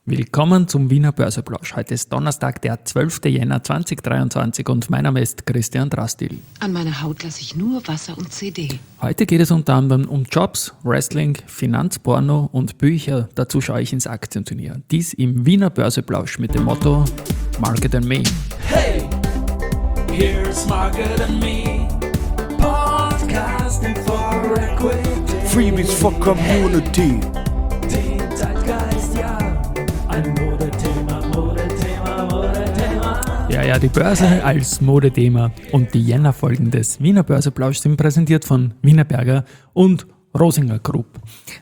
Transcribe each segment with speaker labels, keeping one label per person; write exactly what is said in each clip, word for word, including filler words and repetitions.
Speaker 1: Willkommen zum Wiener Börseplausch. Heute ist Donnerstag, der zwölfter Jänner zweitausenddreiundzwanzig und mein Name ist Christian Drastil.
Speaker 2: An meiner Haut lasse ich nur Wasser und C D.
Speaker 1: Heute geht es unter anderem um Jobs, Wrestling, Finanzporno und Bücher. Dazu schaue ich ins Aktienturnier. Dies im Wiener Börseplausch mit dem Motto Market and Me.
Speaker 3: Hey, here's Market and Me, podcasting for equity.
Speaker 4: Freebies for Community.
Speaker 3: Den Zeitgeist, ja, ein Modethema, Modethema, Modethema.
Speaker 1: Ja, ja, die Börse als Modethema und die Jännerfolgen des Wiener Börseplausch sind präsentiert von Wienerberger und Rosinger Group.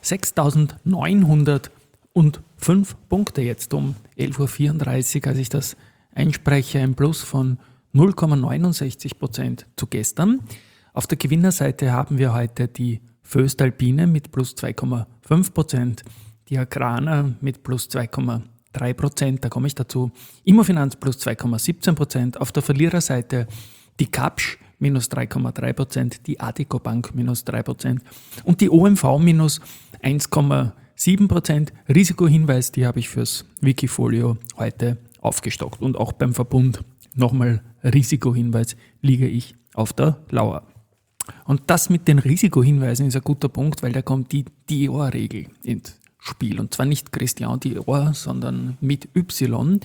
Speaker 1: sechstausendneunhundertfünf Punkte jetzt um elf Uhr vierunddreißig, als ich das einspreche, ein Plus von null Komma neunundsechzig Prozent zu gestern. Auf der Gewinnerseite haben wir heute die Voestalpine mit plus zwei Komma fünf Prozent, die Agrana mit plus zwei Komma drei Prozent, da komme ich dazu, Immofinanz plus zwei Komma siebzehn Prozent, auf der Verliererseite die Kapsch minus drei Komma drei Prozent, die Addiko Bank minus drei Prozent und die O M V minus eins Komma sieben Prozent. Risikohinweis, die habe ich fürs Wikifolio heute aufgestockt und auch beim Verbund nochmal Risikohinweis, liege ich auf der Lauer. Und das mit den Risikohinweisen ist ein guter Punkt, weil da kommt die Dior-Regel ins Spiel. Und zwar nicht Christian Dior, sondern mit Y.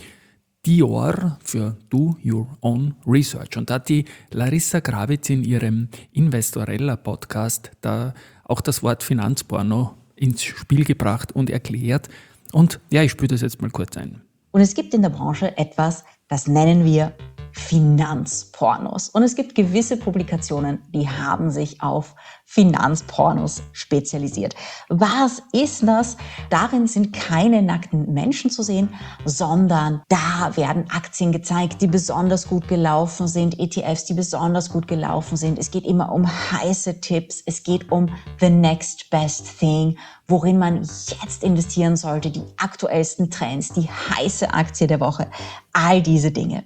Speaker 1: Dior für Do Your Own Research. Und da hat die Larissa Gravitz in ihrem Investorella-Podcast da auch das Wort Finanzporno ins Spiel gebracht und erklärt. Und ja, ich spüre das jetzt mal kurz ein.
Speaker 5: Und es gibt in der Branche etwas, das nennen wir Finanzpornos. Und es gibt gewisse Publikationen, die haben sich auf Finanzpornos spezialisiert. Was ist das? Darin sind keine nackten Menschen zu sehen, sondern da werden Aktien gezeigt, die besonders gut gelaufen sind, E T Fs, die besonders gut gelaufen sind. Es geht immer um heiße Tipps, es geht um the next best thing, worin man jetzt investieren sollte, die aktuellsten Trends, die heiße Aktie der Woche, all diese Dinge.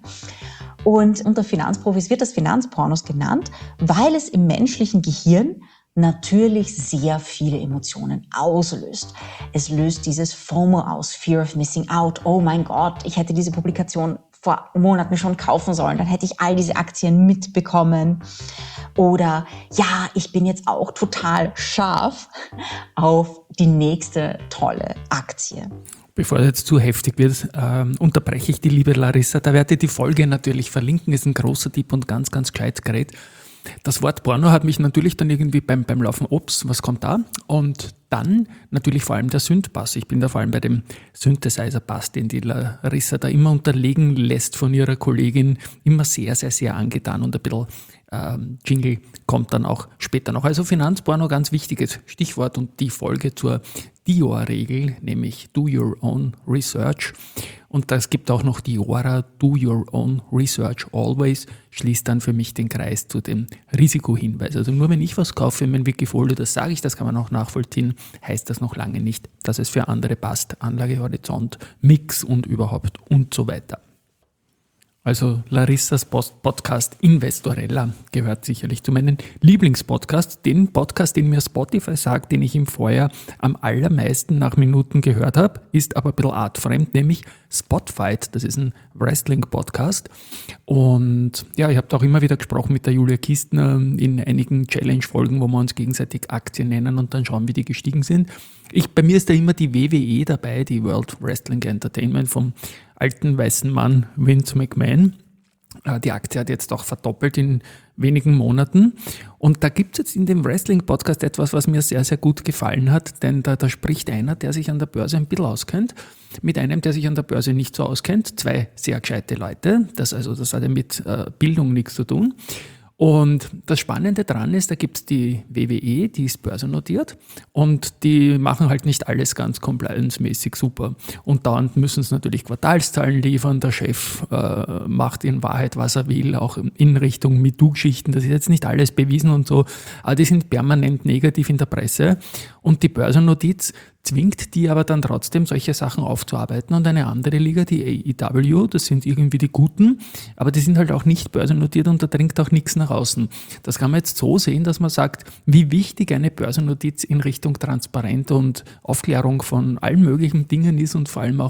Speaker 5: Und unter Finanzprofis wird das Finanzpornos genannt, weil es im menschlichen Gehirn natürlich sehr viele Emotionen auslöst. Es löst dieses FOMO aus, Fear of Missing Out. Oh mein Gott, ich hätte diese Publikation vor Monaten schon kaufen sollen, dann hätte ich all diese Aktien mitbekommen. Oder ja, ich bin jetzt auch total scharf auf die nächste tolle Aktie.
Speaker 1: Bevor es jetzt zu heftig wird, äh, unterbreche ich die liebe Larissa. Da werde ich die Folge natürlich verlinken, ist ein großer Tipp und ganz, ganz gescheit gerät. Das Wort Porno hat mich natürlich dann irgendwie beim, beim Laufen, ups, was kommt da? Und dann natürlich vor allem der Synth-Bass. Ich bin da vor allem bei dem Synthesizer-Bass, den die Larissa da immer unterlegen lässt von ihrer Kollegin, immer sehr, sehr, sehr angetan und ein bisschen ähm, Jingle kommt dann auch später noch. Also Finanzporno, ganz wichtiges Stichwort und die Folge zur Dior-Regel, nämlich Do Your Own Research. Und das gibt auch noch Diora, Do Your Own Research Always, schließt dann für mich den Kreis zu dem Risikohinweis. Also nur wenn ich was kaufe in mein Wikifolio, das sage ich, das kann man auch nachvollziehen, heißt das noch lange nicht, dass es für andere passt. Anlagehorizont, Mix und überhaupt und so weiter. Also Larissas Podcast Investorella gehört sicherlich zu meinen Lieblingspodcasts. Den Podcast, den mir Spotify sagt, den ich im Vorjahr am allermeisten nach Minuten gehört habe, ist aber ein bisschen artfremd, nämlich Spotfight. Das ist ein Wrestling-Podcast. Und ja, ich habe da auch immer wieder gesprochen mit der Julia Kistner in einigen Challenge-Folgen, wo wir uns gegenseitig Aktien nennen und dann schauen, wie die gestiegen sind. Ich, bei mir ist da immer die W W E dabei, die World Wrestling Entertainment vom alten weißen Mann Vince McMahon. Die Aktie hat jetzt auch verdoppelt in wenigen Monaten. Und da gibt es jetzt in dem Wrestling-Podcast etwas, was mir sehr, sehr gut gefallen hat, denn da, da spricht einer, der sich an der Börse ein bisschen auskennt, mit einem, der sich an der Börse nicht so auskennt. Zwei sehr gescheite Leute. Das, also, das hat ja mit äh, Bildung nichts zu tun. Und das Spannende dran ist, da gibt es die W W E, die ist börsennotiert und die machen halt nicht alles ganz compliance-mäßig super. Und dauernd müssen sie natürlich Quartalszahlen liefern, der Chef äh, macht in Wahrheit, was er will, auch in Richtung MeToo-Geschichten, das ist jetzt nicht alles bewiesen und so, aber die sind permanent negativ in der Presse und die Börsennotiz zwingt die aber dann trotzdem, solche Sachen aufzuarbeiten. Und eine andere Liga, die A E W, das sind irgendwie die Guten, aber die sind halt auch nicht börsennotiert und da dringt auch nichts nach außen. Das kann man jetzt so sehen, dass man sagt, wie wichtig eine Börsennotiz in Richtung Transparenz und Aufklärung von allen möglichen Dingen ist und vor allem auch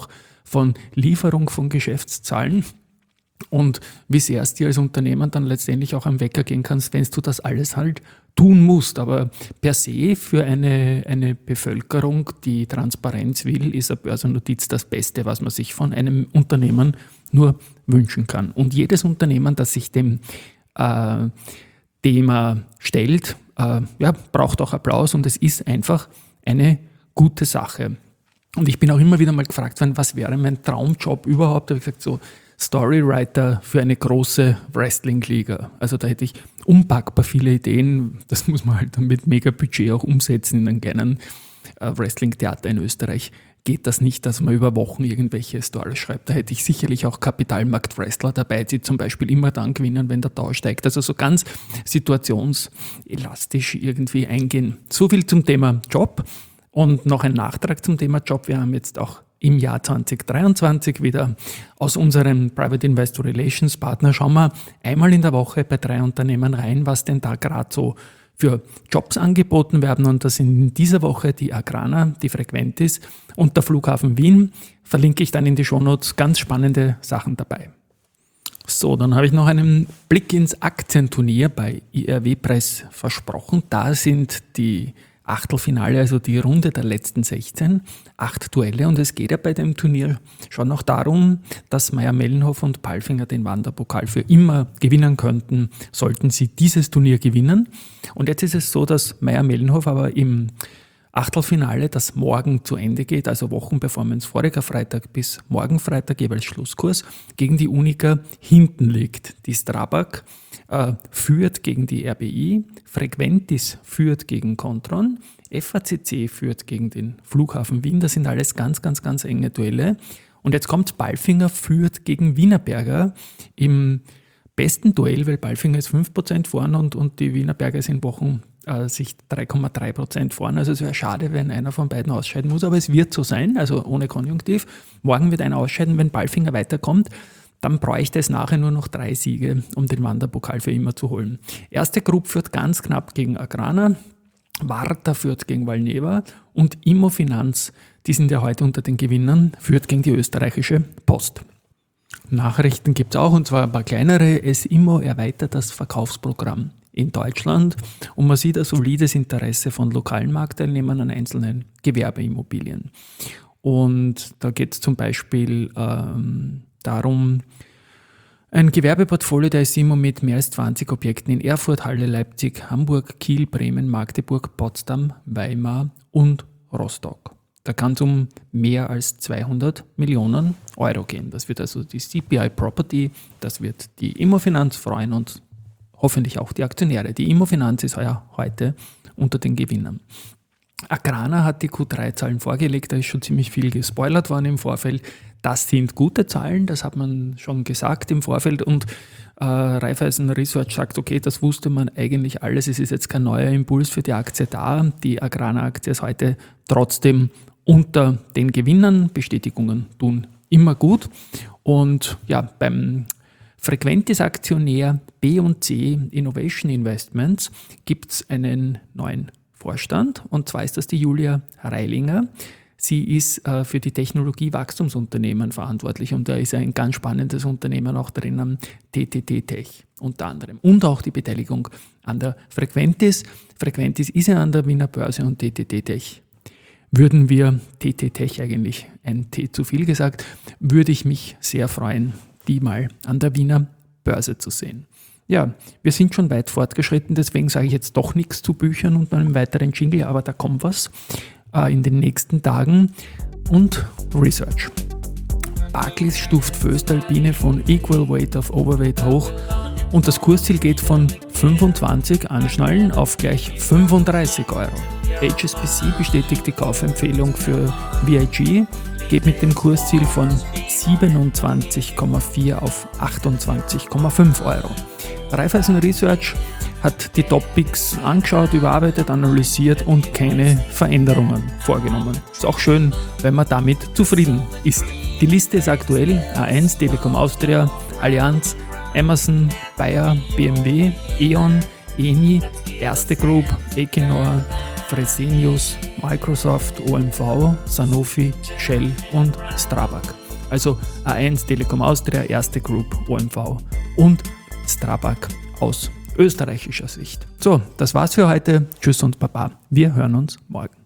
Speaker 1: von Lieferung von Geschäftszahlen und wie sehr es dir als Unternehmen dann letztendlich auch am Wecker gehen kannst, wenn du das alles halt tun musst. Aber per se für eine, eine Bevölkerung, die Transparenz will, ist eine Börsennotiz das Beste, was man sich von einem Unternehmen nur wünschen kann. Und jedes Unternehmen, das sich dem äh, Thema stellt, äh, ja, braucht auch Applaus und es ist einfach eine gute Sache. Und ich bin auch immer wieder mal gefragt worden, was wäre mein Traumjob überhaupt? Da habe ich gesagt, so Storywriter für eine große Wrestling-Liga. Also da hätte ich unpackbar viele Ideen. Das muss man halt dann mit Mega-Budget auch umsetzen in einem kleinen äh, Wrestling-Theater in Österreich. Geht das nicht, dass man über Wochen irgendwelche Storys schreibt. Da hätte ich sicherlich auch Kapitalmarkt-Wrestler dabei, die zum Beispiel immer dann gewinnen, wenn der Tau steigt. Also so ganz situationselastisch irgendwie eingehen. So viel zum Thema Job. Und noch ein Nachtrag zum Thema Job. Wir haben jetzt auch im Jahr zwanzig dreiundzwanzig wieder aus unserem Private Investor Relations Partner schauen wir einmal in der Woche bei drei Unternehmen rein, was denn da gerade so für Jobs angeboten werden. Und das sind in dieser Woche die Agrana, die Frequentis und der Flughafen Wien. Verlinke ich dann in die Shownotes, ganz spannende Sachen dabei. So, dann habe ich noch einen Blick ins Aktienturnier bei I R W Press versprochen. Da sind die Achtelfinale, also die Runde der letzten sechzehn, acht Duelle und es geht ja bei dem Turnier schon noch darum, dass Mayr-Melnhof und Palfinger den Wanderpokal für immer gewinnen könnten, sollten sie dieses Turnier gewinnen. Und jetzt ist es so, dass Mayr-Melnhof aber im Achtelfinale, das morgen zu Ende geht, also Wochenperformance voriger Freitag bis morgen Freitag, jeweils Schlusskurs, gegen die Unica hinten liegt. Die Strabag äh, führt gegen die R B I, Frequentis führt gegen Kontron, F A C C führt gegen den Flughafen Wien. Das sind alles ganz, ganz, ganz enge Duelle. Und jetzt kommt Palfinger führt gegen Wienerberger im besten Duell, weil Palfinger ist fünf Prozent vorn und, und die Wienerberger sind Wochen äh, sich drei Komma drei Prozent vorn. Also es wäre schade, wenn einer von beiden ausscheiden muss, aber es wird so sein, also ohne Konjunktiv. Morgen wird einer ausscheiden, wenn Palfinger weiterkommt. Dann bräuchte es nachher nur noch drei Siege, um den Wanderpokal für immer zu holen. Erste Gruppe führt ganz knapp gegen Agrana, Varta führt gegen Valneva und Immofinanz, die sind ja heute unter den Gewinnern, führt gegen die österreichische Post. Nachrichten gibt es auch, und zwar ein paar kleinere. S Immo erweitert das Verkaufsprogramm in Deutschland und man sieht ein solides Interesse von lokalen Marktteilnehmern an einzelnen Gewerbeimmobilien. Und da geht es zum Beispiel ähm, darum, ein Gewerbeportfolio der S Immo mit mehr als zwanzig Objekten in Erfurt, Halle, Leipzig, Hamburg, Kiel, Bremen, Magdeburg, Potsdam, Weimar und Rostock. Da kann es um mehr als zweihundert Millionen Euro gehen. Das wird also die C P I Property, das wird die Immofinanz freuen und hoffentlich auch die Aktionäre. Die Immofinanz ist ja heute unter den Gewinnern. Agrana hat die Q drei Zahlen vorgelegt, da ist schon ziemlich viel gespoilert worden im Vorfeld. Das sind gute Zahlen, das hat man schon gesagt im Vorfeld und äh, Raiffeisen Research sagt, okay, das wusste man eigentlich alles, es ist jetzt kein neuer Impuls für die Aktie da. Die Agrana-Aktie ist heute trotzdem unter den Gewinnern, Bestätigungen tun immer gut und ja, beim Frequentis-Aktionär B und C Innovation Investments gibt es einen neuen Vorstand und zwar ist das die Julia Reilinger. Sie ist äh, für die Technologie-Wachstumsunternehmen verantwortlich und da ist ein ganz spannendes Unternehmen auch drinnen, T T T Tech unter anderem und auch die Beteiligung an der Frequentis. Frequentis ist ja an der Wiener Börse und T T T Tech. Würden wir, T T Tech eigentlich, ein T zu viel gesagt, würde ich mich sehr freuen, die mal an der Wiener Börse zu sehen. Ja, wir sind schon weit fortgeschritten, deswegen sage ich jetzt doch nichts zu Büchern und einem weiteren Jingle, aber da kommt was äh, in den nächsten Tagen. Und Research. Barclays stuft Föstalpine von Equal Weight of Overweight hoch und das Kursziel geht von fünfundzwanzig anschnallen auf gleich fünfunddreißig Euro. H S B C bestätigt die Kaufempfehlung für V I G, geht mit dem Kursziel von siebenundzwanzig Komma vier auf achtundzwanzig Komma fünf Euro. Raiffeisen Research hat die Topics angeschaut, überarbeitet, analysiert und keine Veränderungen vorgenommen. Ist auch schön, wenn man damit zufrieden ist. Die Liste ist aktuell: A eins, Telekom Austria, Allianz, Amazon, Bayer, B M W, E.ON, Eni, Erste Group, Equinor, Fresenius, Microsoft, O M V, Sanofi, Shell und Strabag. Also A eins, Telekom Austria, Erste Group, O M V und Strabag aus österreichischer Sicht. So, das war's für heute. Tschüss und Baba. Wir hören uns morgen.